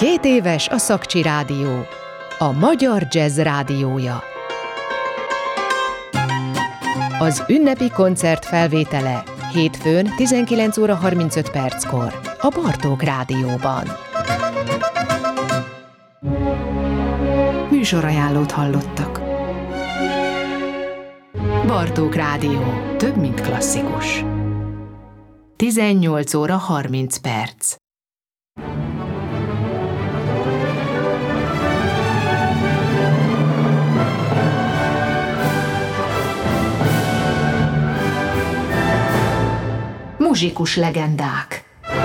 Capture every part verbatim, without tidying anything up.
Két éves a Szakcsi Rádió, a magyar jazz rádiója. Az ünnepi koncert felvétele hétfőn tizenkilenc óra harmincöt perckor a Bartók Rádióban. Műsorajánlót hallottak. Bartók Rádió. Több, mint klasszikus. tizennyolc óra harminc perc. Muzsikus legendák.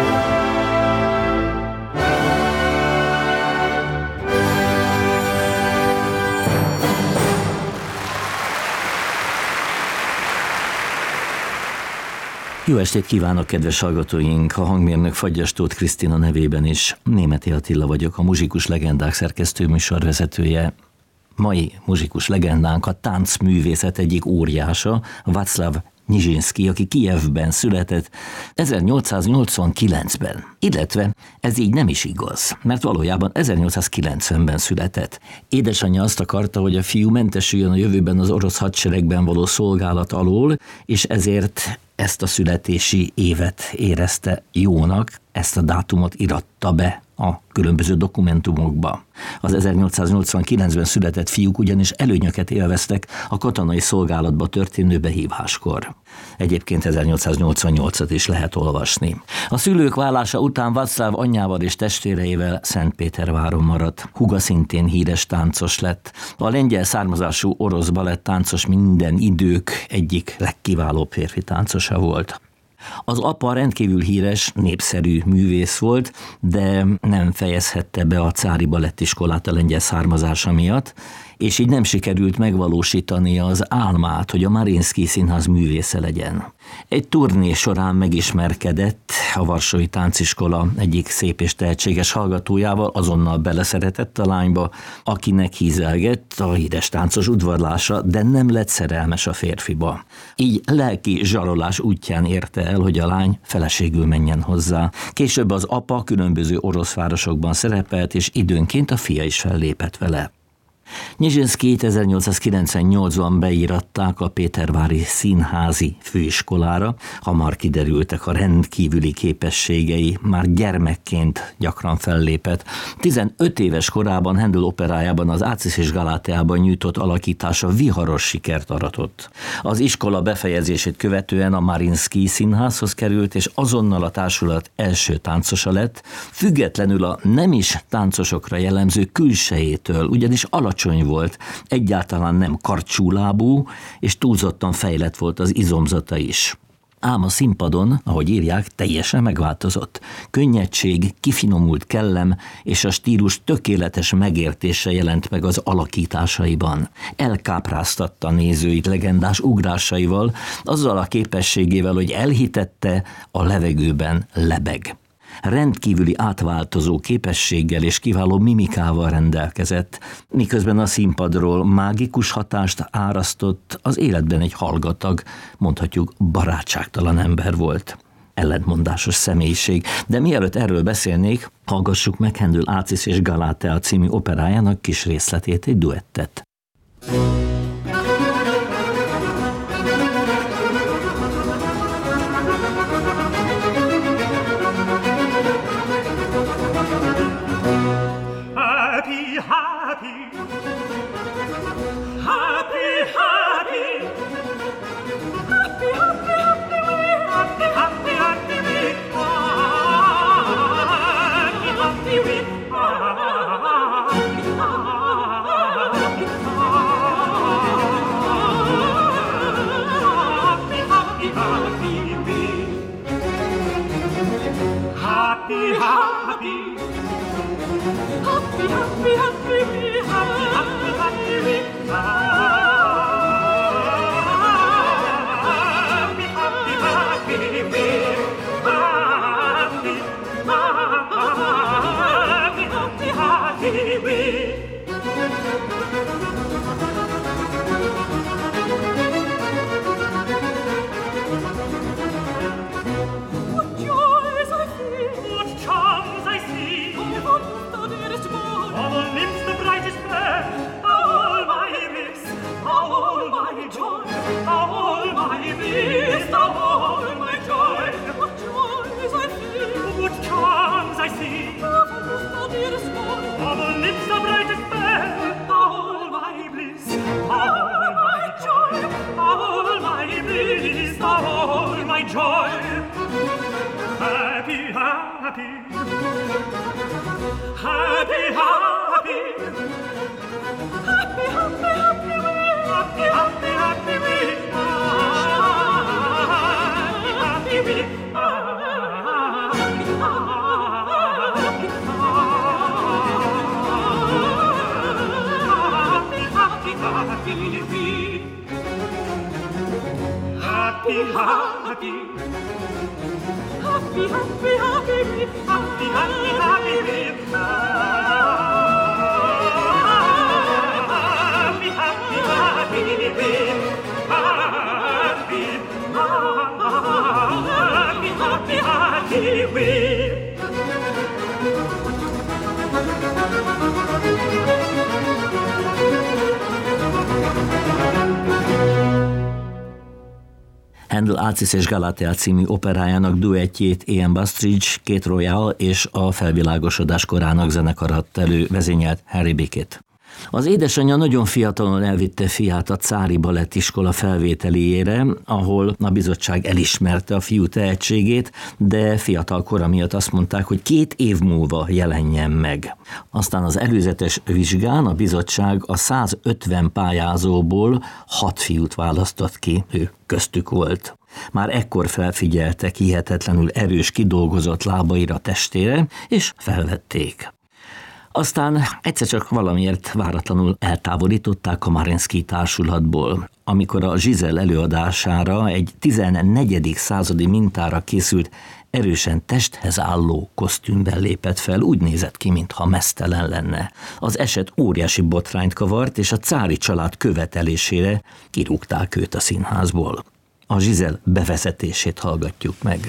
Jó estét kívánok, kedves hallgatóink! A hangmérnök Fagyas Tóth Krisztina nevében is. Németi Attila vagyok, a Muzsikus legendák szerkesztő műsorvezetője. Mai muzsikus legendánk a táncművészet egyik óriása, Václav Nijinsky, aki Kijevben született ezernyolcszáznyolcvankilencben. Illetve ez így nem is igaz, mert valójában ezernyolcszázkilencvenben született. Édesanyja azt akarta, hogy a fiú mentesüljön a jövőben az orosz hadseregben való szolgálat alól, és ezért ezt a születési évet érezte jónak, ezt a dátumot iratta be a különböző dokumentumokba. Az ezernyolcszáznyolcvankilencben született fiúk ugyanis előnyöket élveztek a katonai szolgálatba történő behíváskor. Egyébként ezernyolcszáznyolcvannyolcat is lehet olvasni. A szülők válása után Václav anyjával és testvéreivel Szentpéterváron maradt. Húga szintén híres táncos lett. A lengyel származású orosz balettáncos minden idők egyik legkiválóbb férfi táncosa volt. Az apa rendkívül híres, népszerű művész volt, de nem fejezhette be a cári balettiskolát a lengyel származása miatt, és így nem sikerült megvalósítania az álmát, hogy a Mariinszky Színház művésze legyen. Egy turné során megismerkedett a Varsói Tánciskola egyik szép és tehetséges hallgatójával, azonnal beleszeretett a lányba, akinek hízelgett a híres táncos udvarlása, de nem lett szerelmes a férfiba. Így lelki zsarolás útján érte el, hogy a lány feleségül menjen hozzá. Később az apa különböző orosz városokban szerepelt, és időnként a fia is fellépett vele. Nijinskyt ezernyolcszázkilencvennyolcban beíratták a pétervári színházi főiskolára, hamar kiderültek a rendkívüli képességei, már gyermekként gyakran fellépett. tizenöt éves korában Handel operájában, az Ácisz és Galáteában nyújtott alakítása viharos sikert aratott. Az iskola befejezését követően a Mariinszky Színházhoz került, és azonnal a társulat első táncosa lett, függetlenül a nem is táncosokra jellemző külsejétől, ugyanis alacsony volt, egyáltalán nem karcsúlábú, és túlzottan fejlett volt az izomzata is. Ám a színpadon, ahogy írják, teljesen megváltozott. Könnyedség, kifinomult kellem és a stílus tökéletes megértése jelent meg az alakításaiban. Elkápráztatta nézőit legendás ugrásaival, azzal a képességével, hogy elhitette, a levegőben lebeg. Rendkívüli átváltozó képességgel és kiváló mimikával rendelkezett, miközben a színpadról mágikus hatást árasztott, az életben egy hallgatag, mondhatjuk barátságtalan ember volt. Ellentmondásos személyiség, de mielőtt erről beszélnék, hallgassuk meg Handel Ácisz és Galátea című operájának kis részletét, egy duettet. Ah joy. Happy, happy, happy, happy, happy, happy, happy, happy, happy, happy, we happy, happy, we happy, happy, happy, happy, happy, happy, happy, happy, happy, happy, happy, happy, happy, happy, Handel Alcisz és Galatea című operájának duettjét Ian Bastridge, Kate Royal és a felvilágosodás korának zenekar adta elő, vezényelt Harry Bickett. Az édesanyja nagyon fiatalon elvitte fiát a Cári Balettiskola felvételiére, ahol a bizottság elismerte a fiú tehetségét, de fiatal kora miatt azt mondták, hogy két év múlva jelenjen meg. Aztán az előzetes vizsgán a bizottság a százötven pályázóból hat fiút választott ki, ő köztük volt. Már ekkor felfigyeltek hihetetlenül erős, kidolgozott lábaira, testére, és felvették. Aztán egyszer csak valamiért váratlanul eltávolították a Mariinsky társulatból. Amikor a Giselle előadására egy tizennegyedik századi mintára készült, erősen testhez álló kosztümben lépett fel, úgy nézett ki, mintha meztelen lenne. Az eset óriási botrányt kavart, és a cári család követelésére kirúgták őt a színházból. A Giselle bevezetését hallgatjuk meg.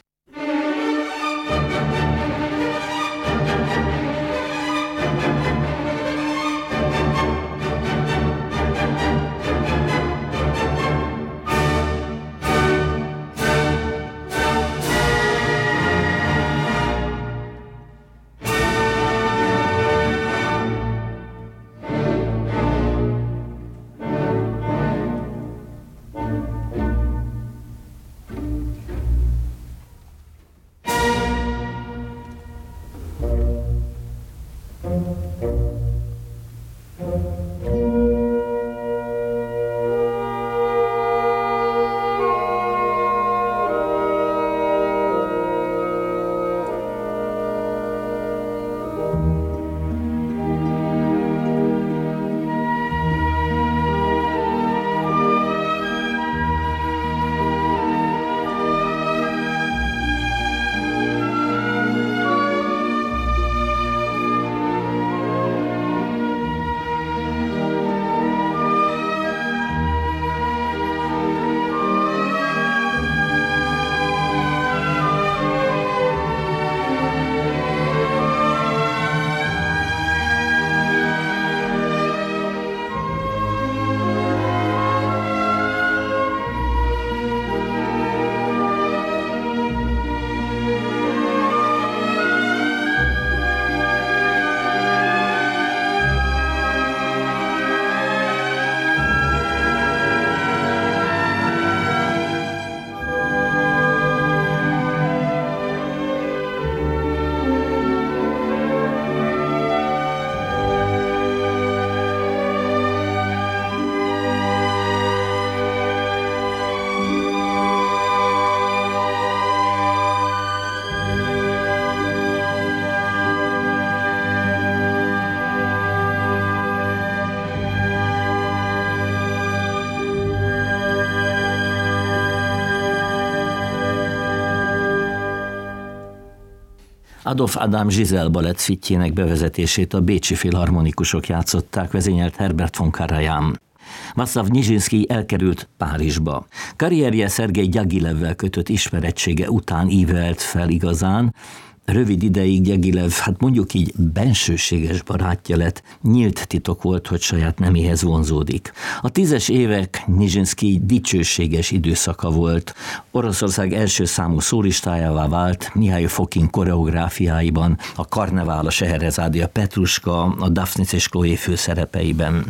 Adolf Adam Giselle balett szitjének bevezetését a bécsi filharmonikusok játszották, vezényelt Herbert von Karajan. Václav Nijinsky elkerült Párizsba. Karrierje Szergej Gyagilevvel kötött ismerettsége után ívelt fel igazán. Rövid ideig Gyagilev, hát mondjuk így bensőséges barátja lett, nyílt titok volt, hogy saját neméhez vonzódik. A tízes évek Nijinsky dicsőséges időszaka volt. Oroszország első számú szólistájává vált, Mihály Fokin koreográfiáiban, a Karnevál, a Seherezádi, a Petruska, a Daphnis és Chloé főszerepeiben.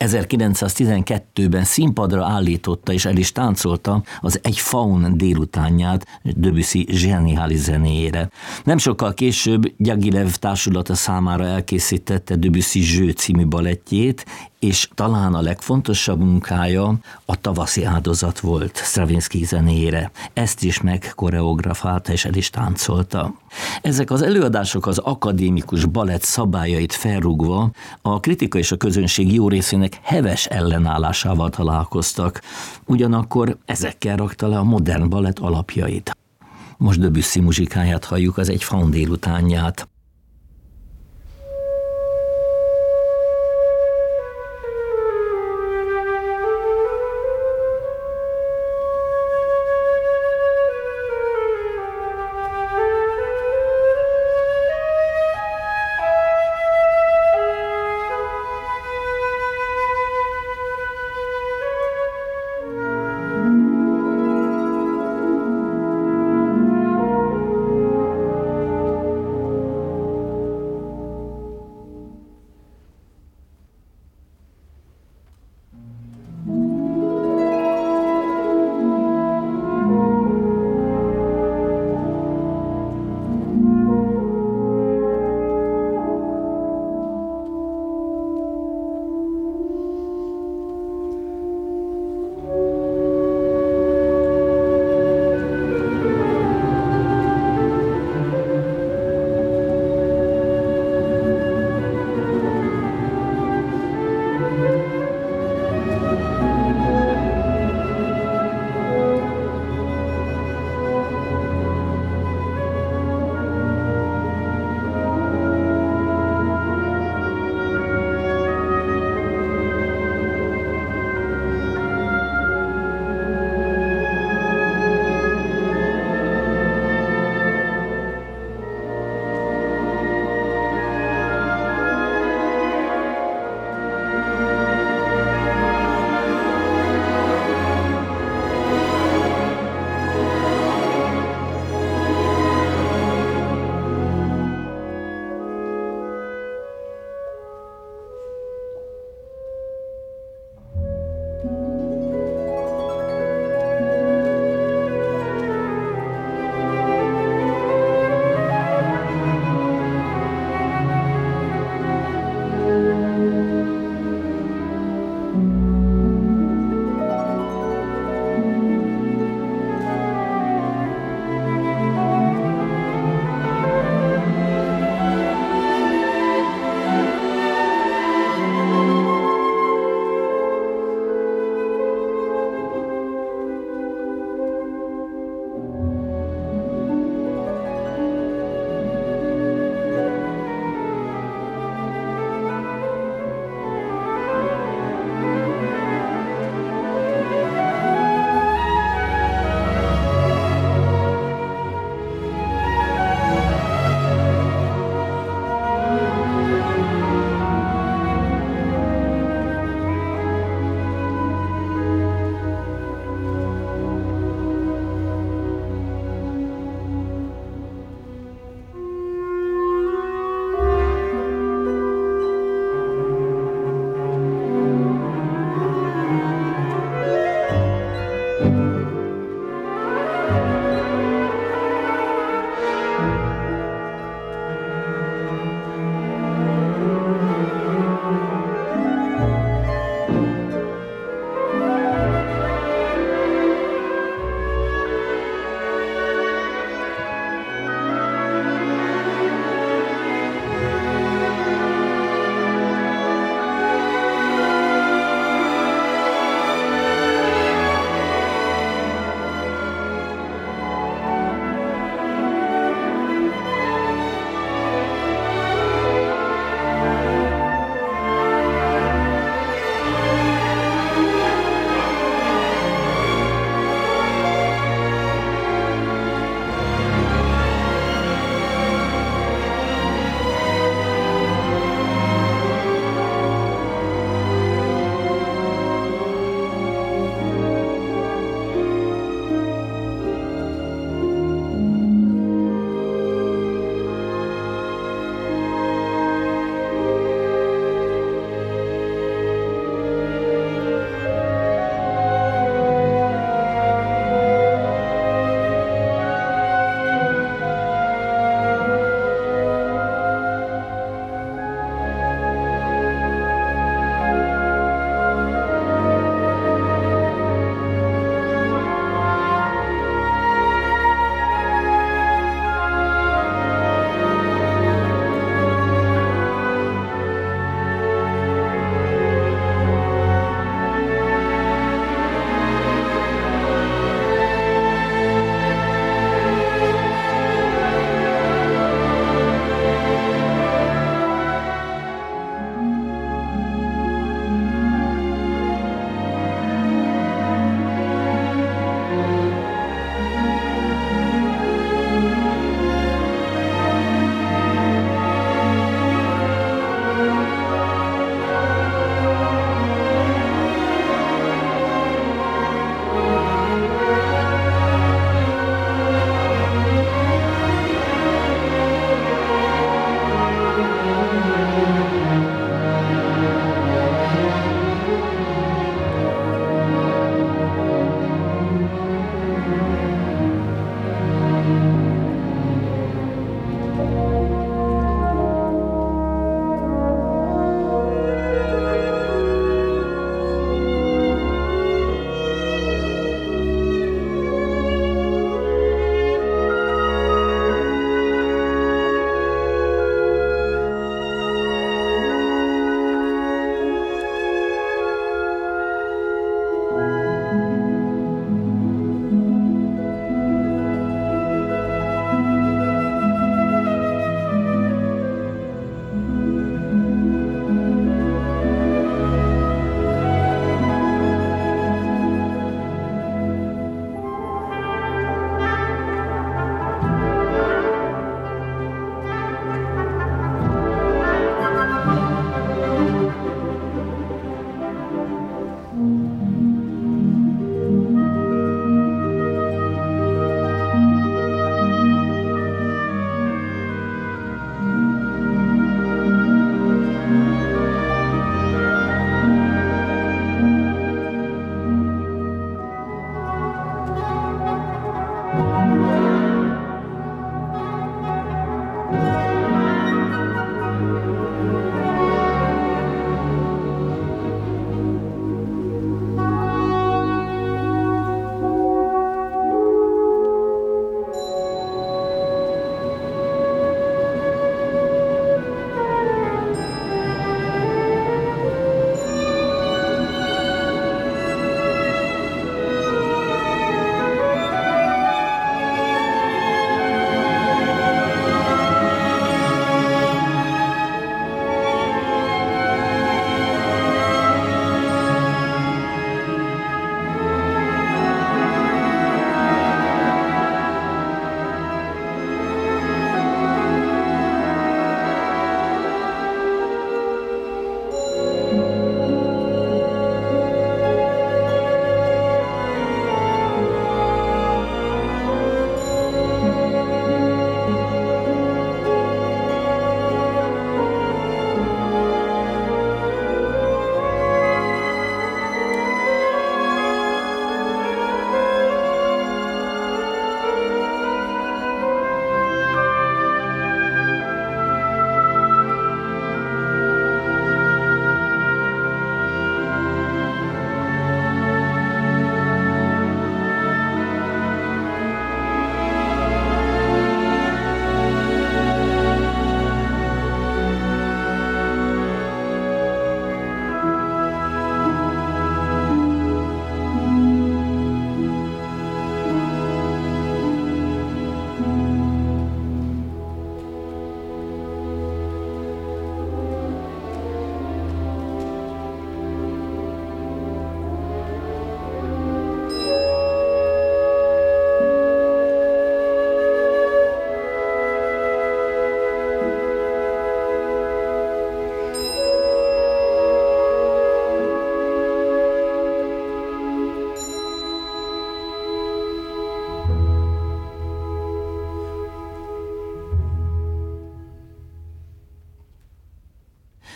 ezerkilencszáztizenkettőben színpadra állította és el is táncolta az Egy faun délutánját Debussy zseniális zenéjére. Nem sokkal később Gyagilev társulata számára elkészítette Debussy Jeu című balettjét, és talán a legfontosabb munkája a Tavaszi áldozat volt Stravinsky zenéjére. Ezt is megkoreografálta és el is táncolta. Ezek az előadások az akadémikus balett szabályait felrúgva a kritika és a közönség jó részének heves ellenállásával találkoztak. Ugyanakkor ezekkel rakta le a modern balett alapjait. Most Debussy muzsikáját halljuk, az Egy faun délutánját.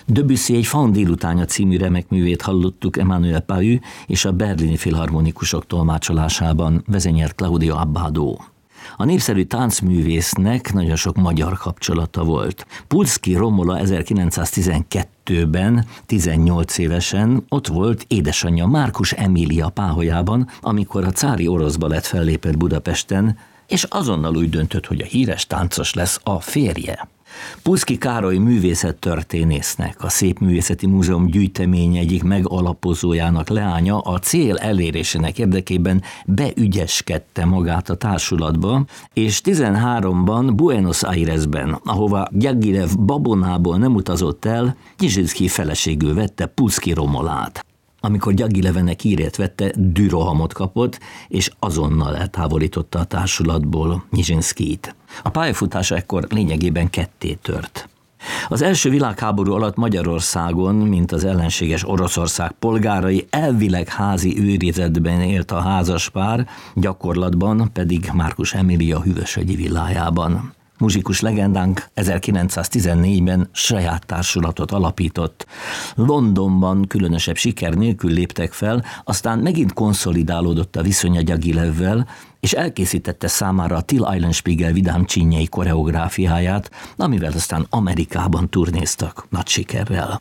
Debussy egy Faun délutánya című remek művét hallottuk Emmanuel Pahud és a berlini filharmonikusok tolmácsolásában, vezényelt Claudio Abbado. A népszerű táncművésznek nagyon sok magyar kapcsolata volt. Pulszky Romola ezerkilencszáztizenkettőben, tizennyolc évesen ott volt édesanyja Márkus Emília páholyában, amikor a cári orosz balett fellépett Budapesten, és azonnal úgy döntött, hogy a híres táncos lesz a férje. Pulszky Károly művészettörténésznek, a Szépművészeti Múzeum gyűjtemény egyik megalapozójának leánya a cél elérésének érdekében beügyeskedte magát a társulatba, és tizenháromban Buenos Airesben, ahova Djagilev babonából nem utazott el, Nijinsky feleségül vette Pulszky Romolát. Amikor Djagilevenek hírét vette, dürohamot kapott, és azonnal eltávolította a társulatból Nijinskyt. A pályafutása ekkor lényegében ketté tört. Az első világháború alatt Magyarországon, mint az ellenséges Oroszország polgárai, elvileg házi őrizetben élt a házaspár, gyakorlatban pedig Márkus Emília hűvösögyi villájában. Muzsikus legendánk ezerkilencszáztizennégyben saját társulatot alapított. Londonban különösebb siker nélkül léptek fel, aztán megint konszolidálódott a viszonya Djagilevvel, és elkészítette számára a Till Eulenspiegel vidám csínyei koreográfiáját, amivel aztán Amerikában turnéztak nagy sikerrel.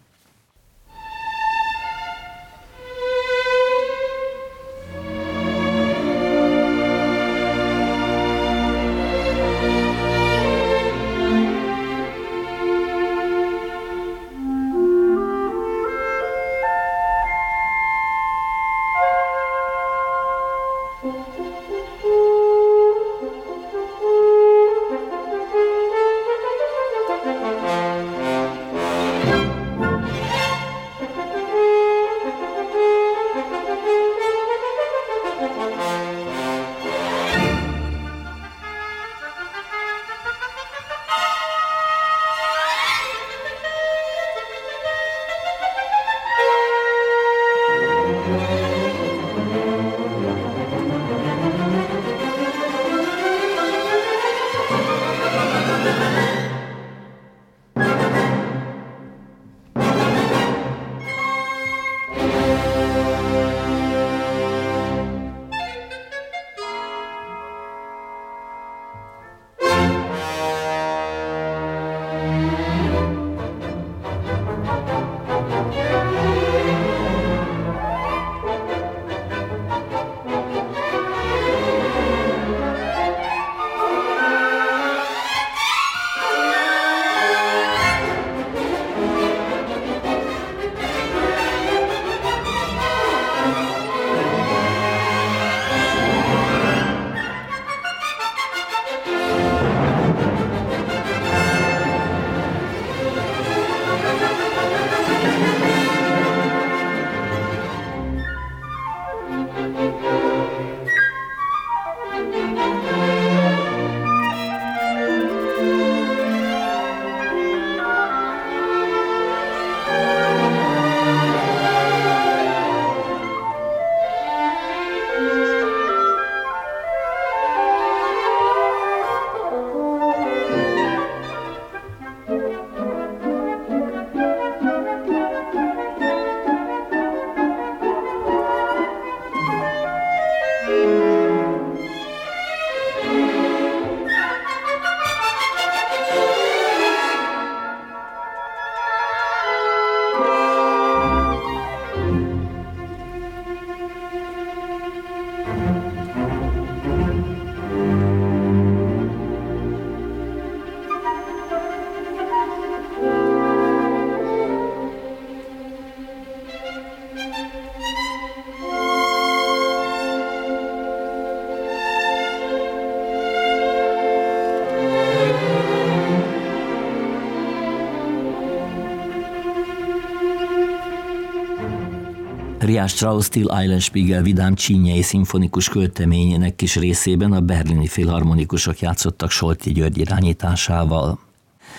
Richard Strauss Till Eulenspiegel vidám csínyei szimfonikus költeményének kis részében a berlini filharmonikusok játszottak Solti György irányításával.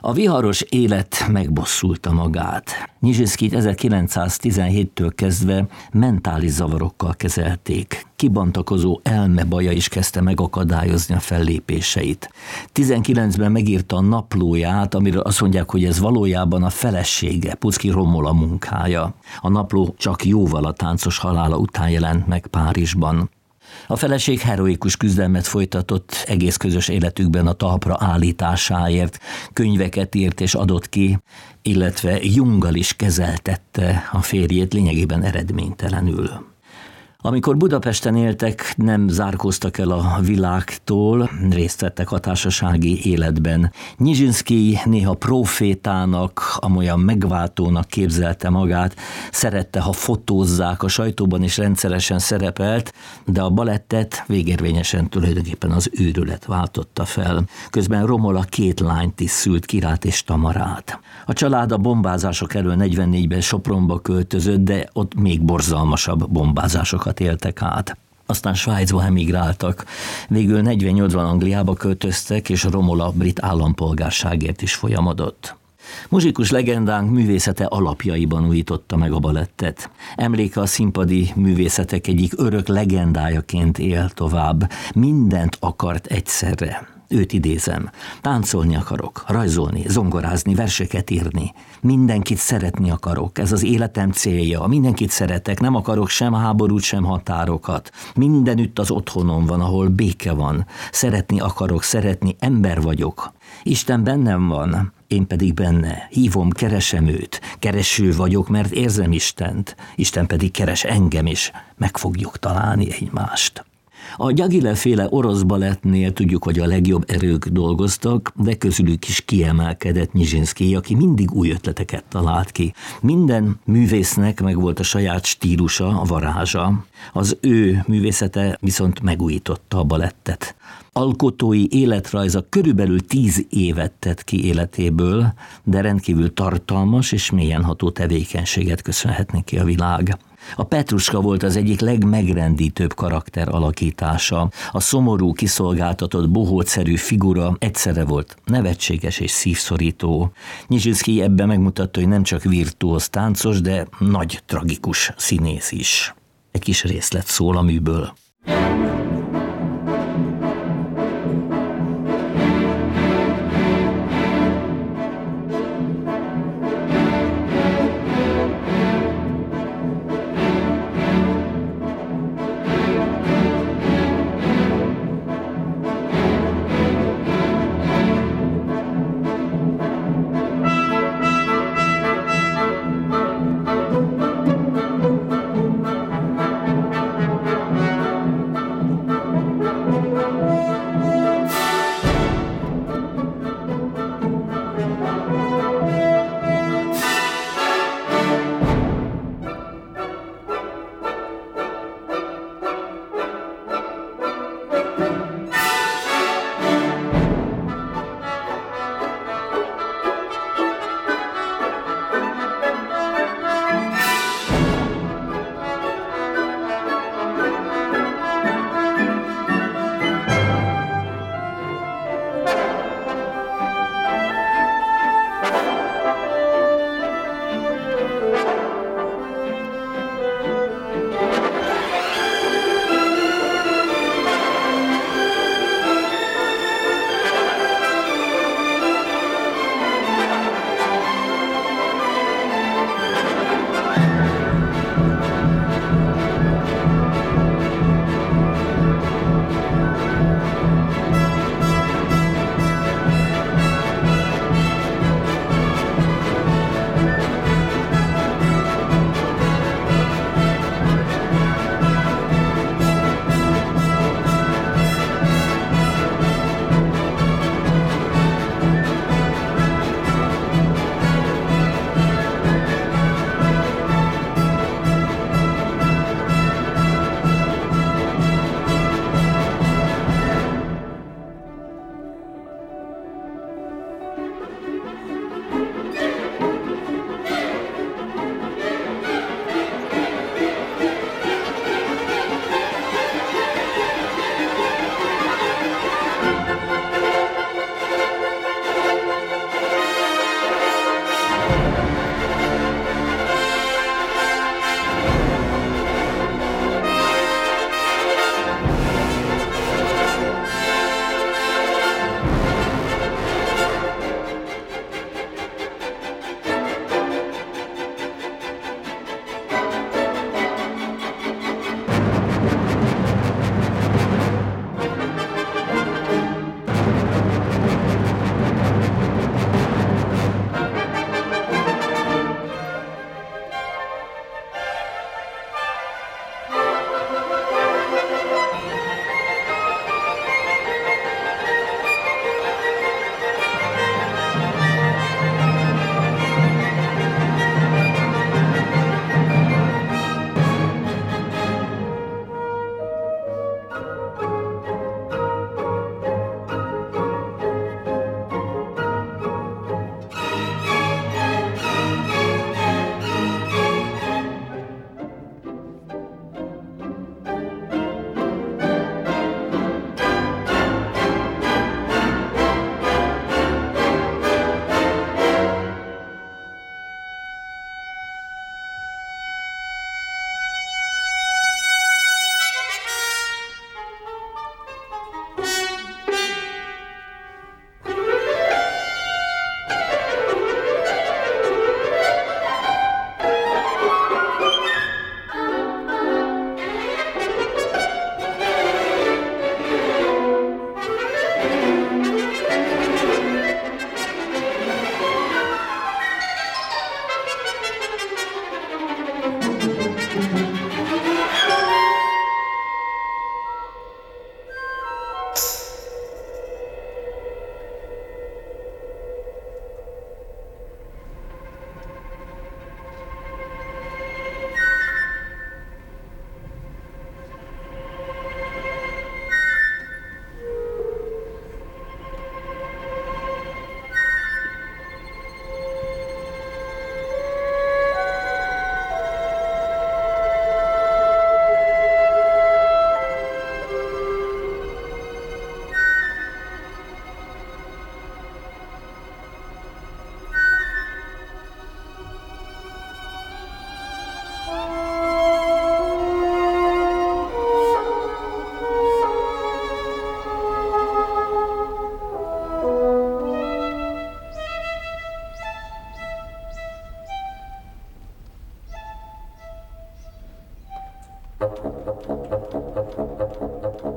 A viharos élet megbosszulta magát. Nijinskyt ezerkilencszáztizenhéttől kezdve mentális zavarokkal kezelték. Kibontakozó elmebaja is kezdte megakadályozni a fellépéseit. tizenkilencben megírta a naplóját, amiről azt mondják, hogy ez valójában a felesége, Puczki Romola munkája. A napló csak jóval a táncos halála után jelent meg Párizsban. A feleség heroikus küzdelmet folytatott egész közös életükben a talpra állításáért, könyveket írt és adott ki, illetve Junggal is kezeltette a férjét lényegében eredménytelenül. Amikor Budapesten éltek, nem zárkóztak el a világtól, részt vettek a társasági életben. Nijinsky néha profétának, amolyan megváltónak képzelte magát, szerette, ha fotózzák, a sajtóban is rendszeresen szerepelt, de a balettet végérvényesen tulajdonképpen az őrület váltotta fel. Közben Romola két lányt is szült, Kirát és Tamarát. A család a bombázások elől negyvennégyben Sopronba költözött, de ott még borzalmasabb bombázásokat éltek át. Aztán Svájcba emigráltak. Végül negyvennyolcban Angliába költöztek, és Romola brit állampolgárságért is folyamodott. Muzsikus legendánk művészete alapjaiban újította meg a balettet. Emléke a színpadi művészetek egyik örök legendájaként él tovább. Mindent akart egyszerre. Őt idézem. Táncolni akarok, rajzolni, zongorázni, verseket írni. Mindenkit szeretni akarok, ez az életem célja. Mindenkit szeretek, nem akarok sem háborút, sem határokat. Mindenütt az otthonom van, ahol béke van. Szeretni akarok, szeretni, ember vagyok. Isten bennem van, én pedig benne. Hívom, keresem őt. Kereső vagyok, mert érzem Istent. Isten pedig keres engem is. Meg fogjuk találni egymást. A Gyagile-féle orosz balettnél tudjuk, hogy a legjobb erők dolgoztak, de közülük is kiemelkedett Nijinsky, aki mindig új ötleteket talált ki. Minden művésznek megvolt a saját stílusa, a varázsa. Az ő művészete viszont megújította a balettet. Alkotói életrajza körülbelül tíz évet tett ki életéből, de rendkívül tartalmas és mélyen ható tevékenységet köszönhet ki a világ. A Petruska volt az egyik legmegrendítőbb karakter alakítása. A szomorú, kiszolgáltatott, bohócszerű figura egyszerre volt nevetséges és szívszorító. Nijinsky ebben megmutatta, hogy nem csak virtuóz táncos, de nagy tragikus színész is. Egy kis részlet szól a műből.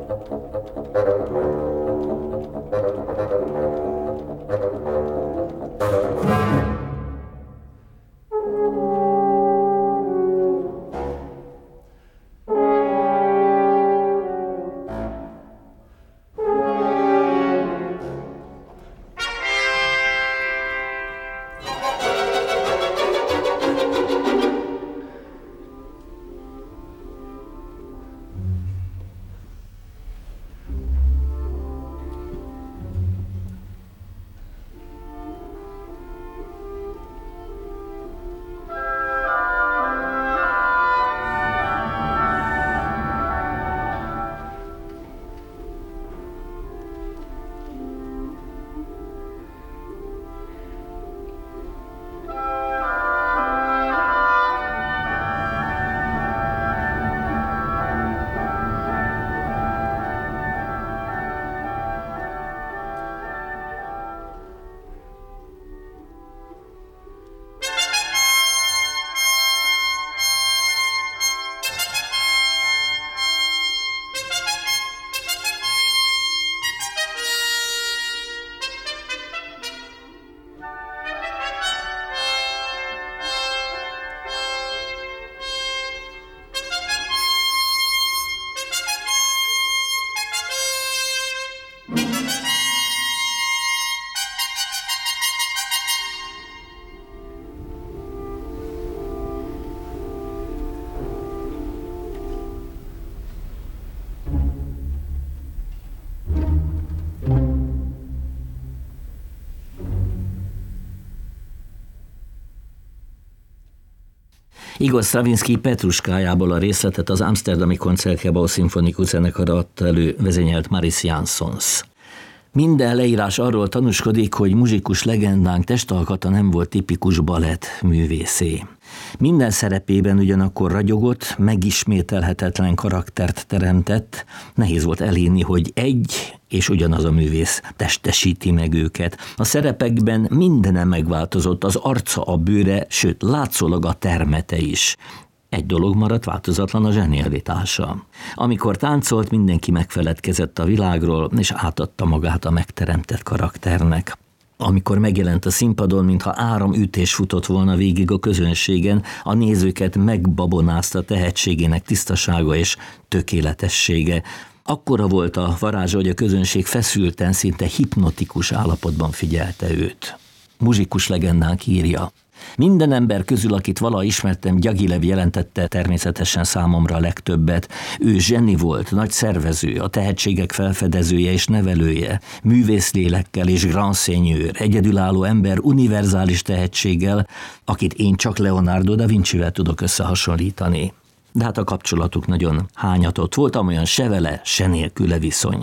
Igor Stravinsky Petruskájából a részletet az Amsterdami Concertgebouw szimfonikus zenekar adta elő, vezényelt Maris Jansons. Minden leírás arról tanúskodik, hogy muzsikus legendánk testalkata nem volt tipikus balett művészé. Minden szerepében ugyanakkor ragyogott, megismételhetetlen karaktert teremtett, nehéz volt elhinni, hogy egy és ugyanaz a művész testesíti meg őket. A szerepekben mindenen megváltozott, az arca, a bőre, sőt látszólag a termete is. Egy dolog maradt változatlan, a zsenialitása. Amikor táncolt, mindenki megfeledkezett a világról, és átadta magát a megteremtett karakternek. Amikor megjelent a színpadon, mintha áramütés futott volna végig a közönségen, a nézőket megbabonázta tehetségének tisztasága és tökéletessége. Akkora volt a varázsa, hogy a közönség feszülten, szinte hipnotikus állapotban figyelte őt. Muzsikus legendánk írja: minden ember közül, akit valaha ismertem, Gyagilev jelentette természetesen számomra a legtöbbet. Ő zseni volt, nagy szervező, a tehetségek felfedezője és nevelője, művészlélekkel és grand seigneur, egyedülálló ember univerzális tehetséggel, akit én csak Leonardo da Vincivel tudok összehasonlítani. De hát a kapcsolatuk nagyon hányatott volt, amolyan se vele, se nélküle viszony.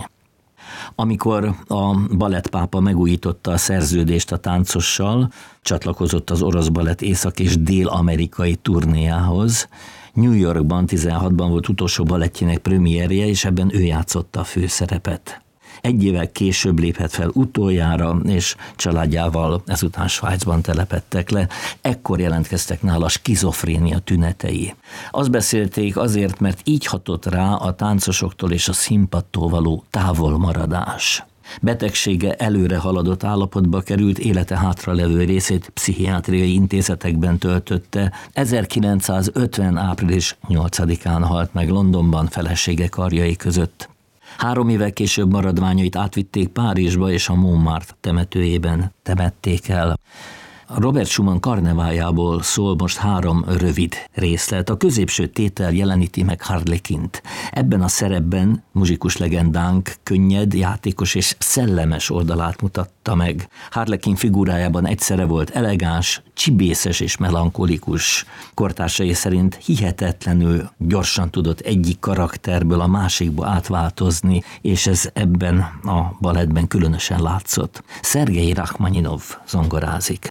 Amikor a balettpápa megújította a szerződést a táncossal, csatlakozott az orosz balett észak- és dél-amerikai turnéjához. New Yorkban tizenhatban volt utolsó balettjének premierje, és ebben ő játszotta a főszerepet. Egy évvel később lépett fel utoljára, és családjával ezután Svájcban telepedtek le. Ekkor jelentkeztek nála skizofrénia tünetei. Azt beszélték azért, mert így hatott rá a táncosoktól és a színpadtól való távolmaradás. Betegsége előre haladott állapotba került, élete hátralevő részét pszichiátriai intézetekben töltötte. ezerkilencszázötven. április nyolcadikán halt meg Londonban felesége karjai között. Három évvel később maradványait átvitték Párizsba, és a Montmartre temetőjében temették el. Robert Schumann karneváljából szól most három rövid részlet. A középső tétel jeleníti meg Harlequint. Ebben a szerepben muzsikus legendánk könnyed, játékos és szellemes oldalát mutatta meg. Harlequin figurájában egyszerre volt elegáns, csibészes és melankolikus. Kortársai szerint hihetetlenül gyorsan tudott egyik karakterből a másikba átváltozni, és ez ebben a balettben különösen látszott. Szergej Rachmaninov zongorázik.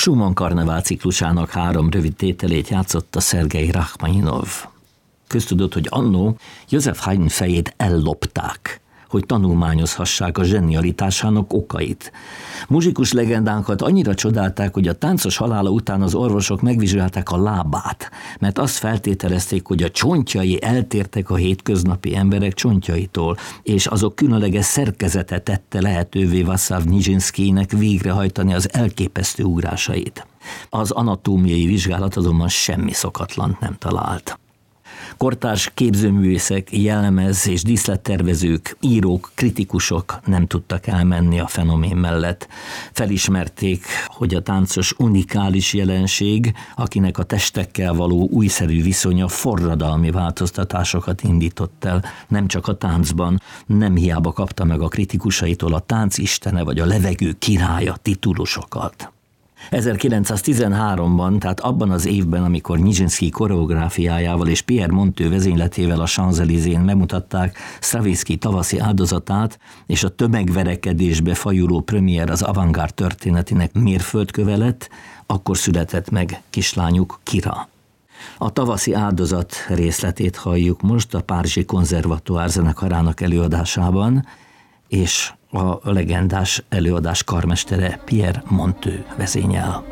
Schumann karnevál ciklusának három rövid tételét játszotta Szergej Rachmaninov. Köztudott, hogy annó József Haydn fejét ellopták, hogy tanulmányozhassák a zsenialitásának okait. Muzsikus legendánkat annyira csodálták, hogy a táncos halála után az orvosok megvizsgálták a lábát, mert azt feltételezték, hogy a csontjai eltértek a hétköznapi emberek csontjaitól, és azok különleges szerkezete tette lehetővé Vaslav Nijinskynek végrehajtani az elképesztő ugrásait. Az anatómiai vizsgálat azonban semmi szokatlant nem talált. Kortárs képzőművészek, jellemez- és díszlettervezők, írók, kritikusok nem tudtak elmenni a fenomén mellett. Felismerték, hogy a táncos unikális jelenség, akinek a testekkel való újszerű viszonya forradalmi változtatásokat indított el, nem csak a táncban, nem hiába kapta meg a kritikusaitól a tánc istene vagy a levegő királya titulusokat. ezerkilencszáztizenháromban, tehát abban az évben, amikor Nijinsky koreográfiájával és Pierre Monteux vezényletével a Champs-Élysén megmutatták Stravinsky tavaszi áldozatát, és a tömegverekedésbe fajuló premier az avantgárd történetének mérföldköve lett, akkor született meg kislányuk, Kira. A tavaszi áldozat részletét halljuk most a Párizsi Konzervatoár zenekarának előadásában, és a legendás előadás karmestere Pierre Monteux vezényel.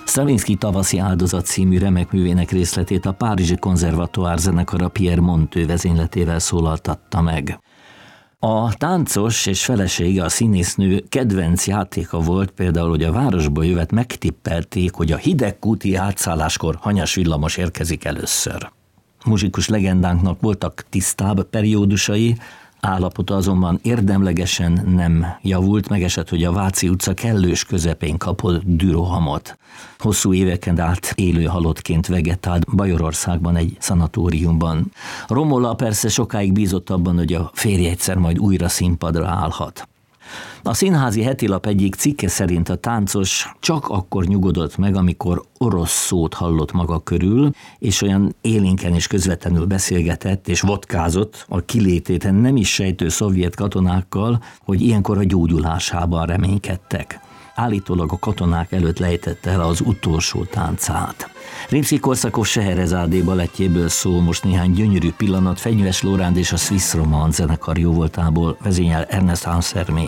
Stravinsky Tavaszi áldozat című remek művének részletét a Párizsi Konzervatoire zenekara Pierre Monteux vezényletével szólaltatta meg. A táncos és felesége, a színésznő kedvenc játéka volt például, hogy a városból jövet megtippelték, hogy a hidegkúti átszálláskor hanyas villamos érkezik először. Muzsikus legendánknak voltak tisztább periódusai, állapota azonban érdemlegesen nem javult, megesett, hogy a Váci utca kellős közepén kapott dürohamot. Hosszú éveken át élő halottként vegetált Bajorországban egy szanatóriumban. Romola persze sokáig bízott abban, hogy a férje egyszer majd újra színpadra állhat. A színházi hetilap egyik cikke szerint a táncos csak akkor nyugodott meg, amikor orosz szót hallott maga körül, és olyan élénken és közvetlenül beszélgetett és vodkázott a kilétét nem is sejtő szovjet katonákkal, hogy ilyenkor a gyógyulásában reménykedtek. Állítólag a katonák előtt lejtette el az utolsó táncát. Rimszky-Korsakov Scheherazade balettjéből szól most néhány gyönyörű pillanat, Fenyves Lóránd és a Swiss Romance zenekar jóvoltából, vezényel Ernest Ansermé.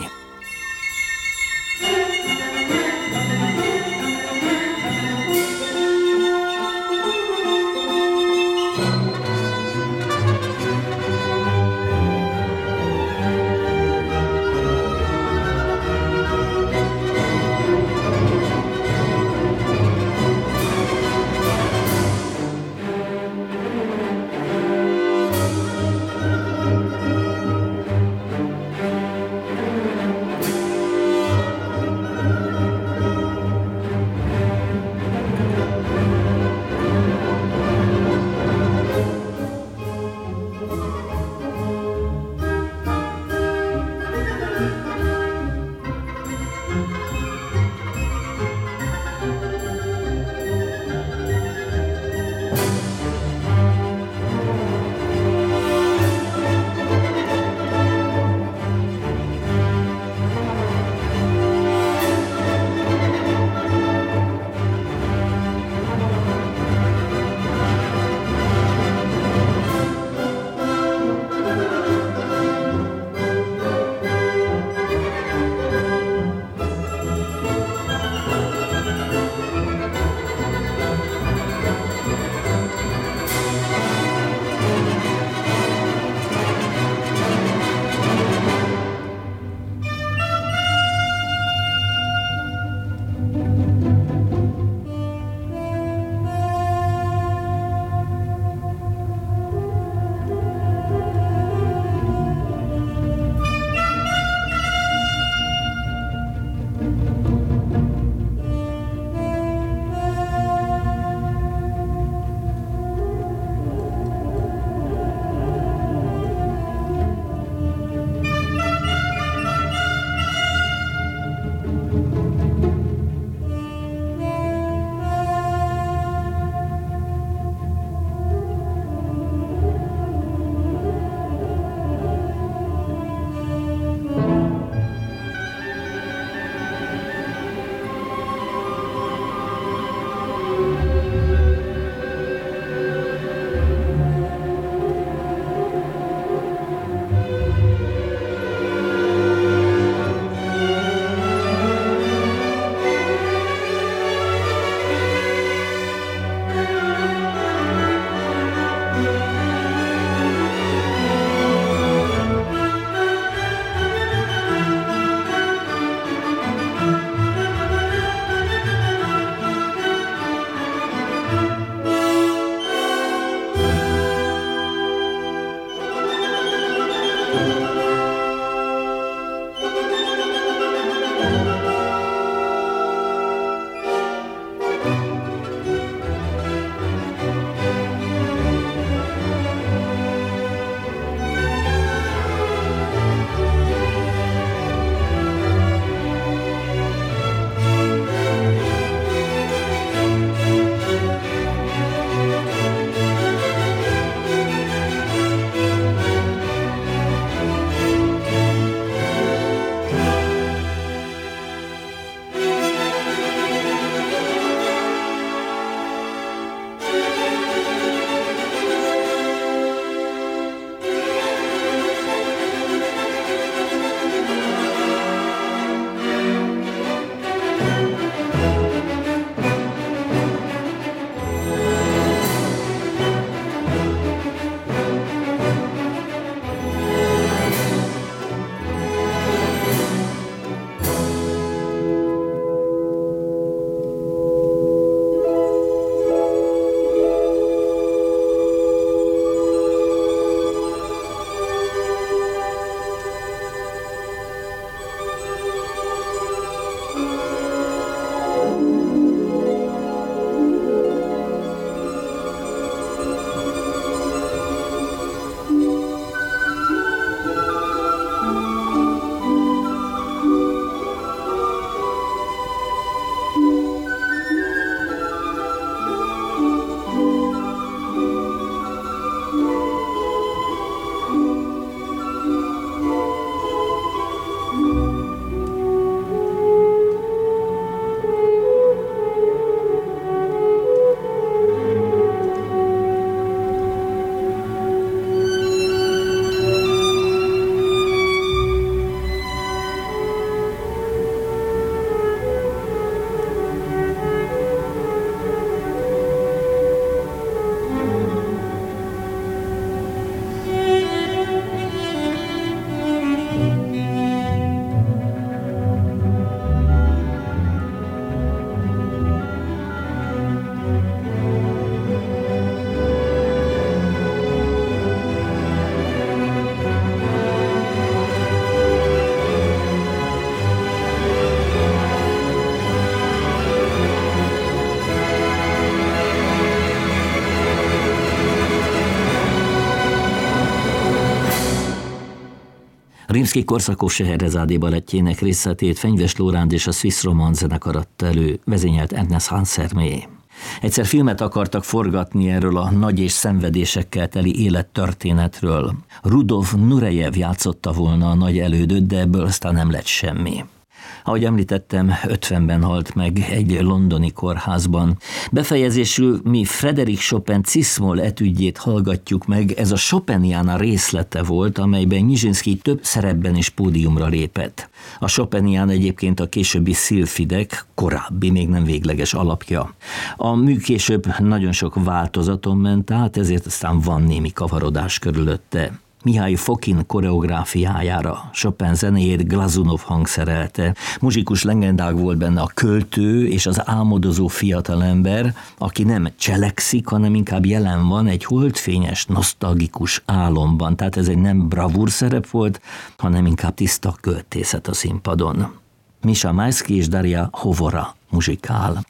Rimszkij-Korsakov Scheherazade balettjének részletét Fenyves Lóránd és a Swiss Roman zenekar adta elő, vezényelt Ernest Ansermé. Egyszer filmet akartak forgatni erről a nagy és szenvedésekkel teli élettörténetről. Rudolf Nurejev játszotta volna a nagy elődöt, de ebből aztán nem lett semmi. Ahogy említettem, ötvenben halt meg egy londoni kórházban. Befejezésül mi Frédéric Chopin Cis-moll etüdjét hallgatjuk meg, ez a Chopiniana részlete volt, amelyben Nijinsky több szerepben is pódiumra lépett. A Chopiniana egyébként a későbbi szilfidek korábbi, még nem végleges alapja. A mű később nagyon sok változaton ment át, ezért aztán van némi kavarodás körülötte. Mihály Fokin koreográfiájára Chopin zenéjét Glazunov hangszerelte. Muzsikus legendák volt benne a költő és az álmodozó fiatalember, aki nem cselekszik, hanem inkább jelen van egy holdfényes, nosztalgikus álomban. Tehát ez egy nem bravúr szerep volt, hanem inkább tiszta költészet a színpadon. Misha Maisky és Daria Hovora muzsikál.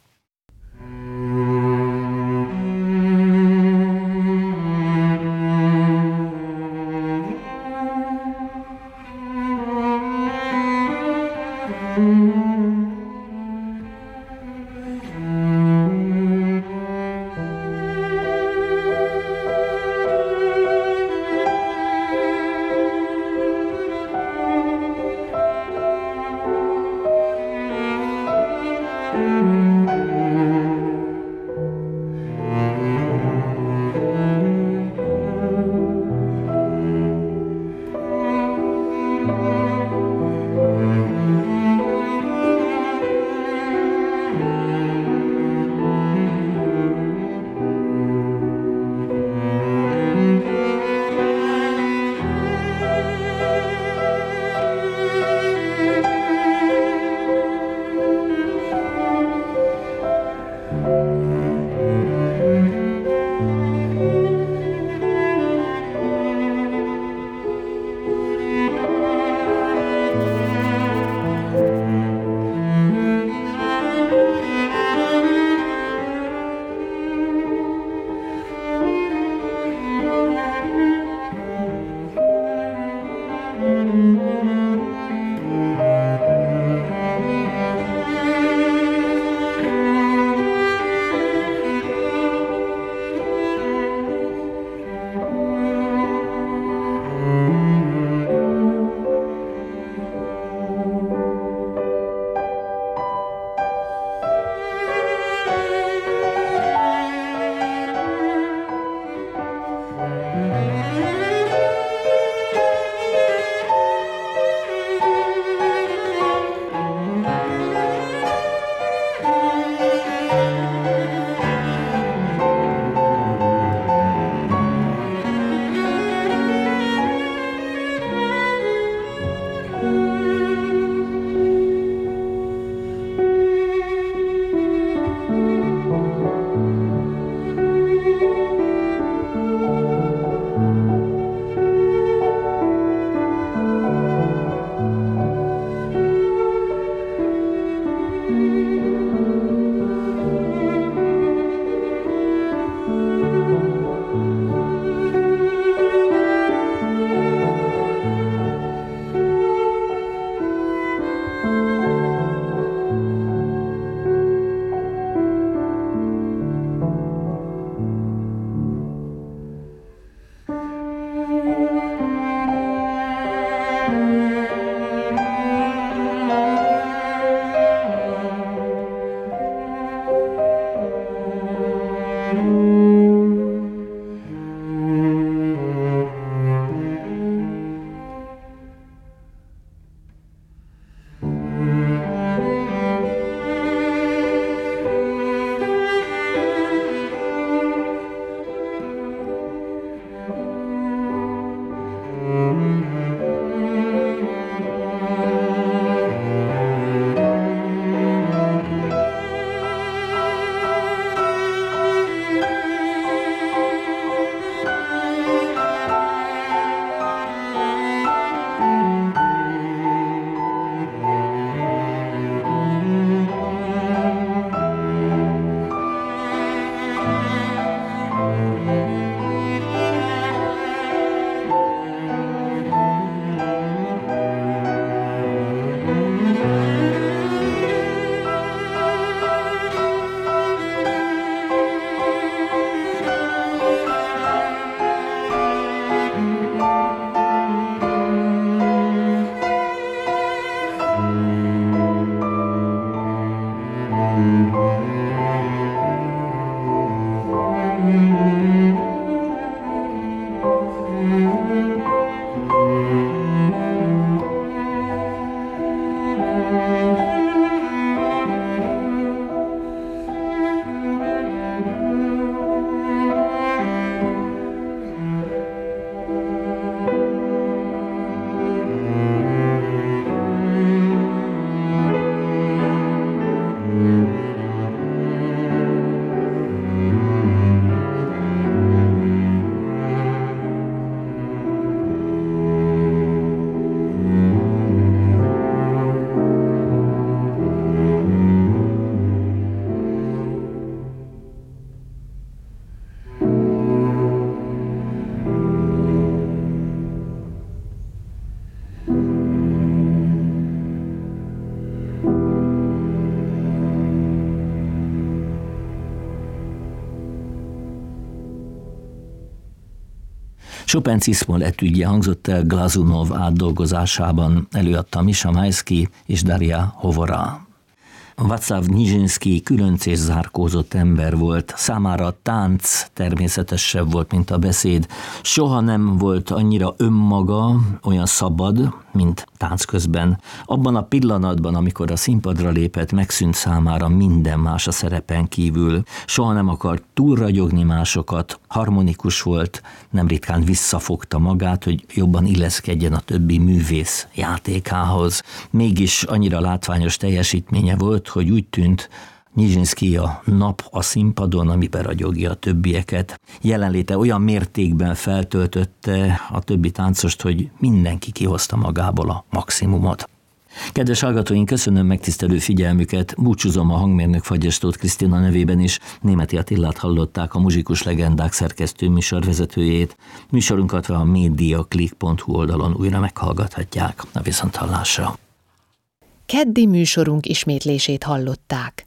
Chopin Ciszmol etüdje hangzott el Glazunov átdolgozásában, előadta Misha Maisky és Daria Hovora. Václav Nijinsky különc és zárkózott ember volt, számára a tánc természetesebb volt, mint a beszéd. Soha nem volt annyira önmaga, olyan szabad, mint tánc közben. Abban a pillanatban, amikor a színpadra lépett, megszűnt számára minden más a szerepen kívül. Soha nem akart túlragyogni másokat, harmonikus volt, nem ritkán visszafogta magát, hogy jobban illeszkedjen a többi művész játékához. Mégis annyira látványos teljesítménye volt, hogy úgy tűnt, Nijinsky a nap a színpadon, ami beragyogja a többieket. Jelenléte olyan mértékben feltöltötte a többi táncost, hogy mindenki kihozta magából a maximumot. Kedves hallgatóink, köszönöm megtisztelő figyelmüket, búcsúzom a hangmérnök Fagyastót Krisztina nevében is. Németi Attilát hallották, a Muzsikus Legendák szerkesztő műsorvezetőjét. Műsorunkat a mediaclick pont hu oldalon újra meghallgathatják. A viszonthallásra. Keddi műsorunk ismétlését hallották.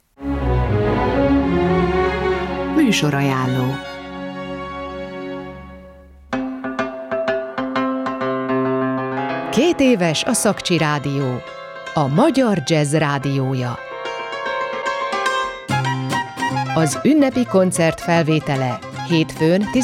Műsorajánló. Két éves a Szakcsi Rádió, a magyar jazz rádiója. Az ünnepi koncert felvétele hétfőn